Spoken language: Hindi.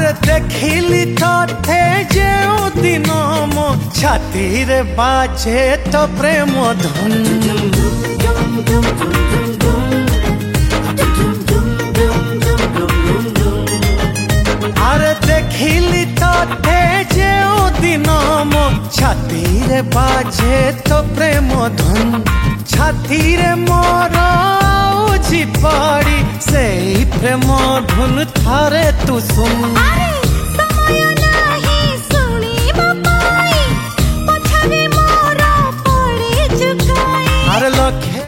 आरे देखिली तोते जेउ दिन मो छाती रे बाजे तो प्रेम धुन। आरे देखिली तोते जेउ दिन मो छाती रे बाजे तो प्रेम धुन। छाती रे मोर जी पड़ी से प्रेम धुन थारे तू सुन।